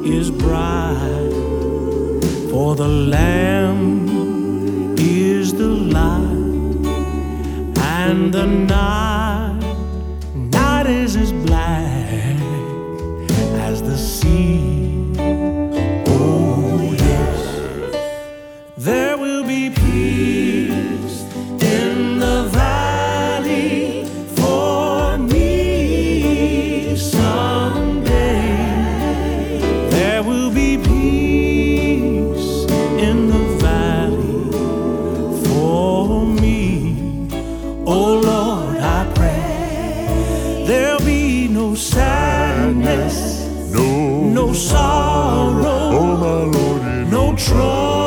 is bright, for the Lamb is the light, and the night is as black as the sea. Oh yes, there will be peace in the valley for me someday. There will be peace in the valley for me. Oh Lord, I pray there'll be no sadness, no sorrow, oh my Lord, no trouble.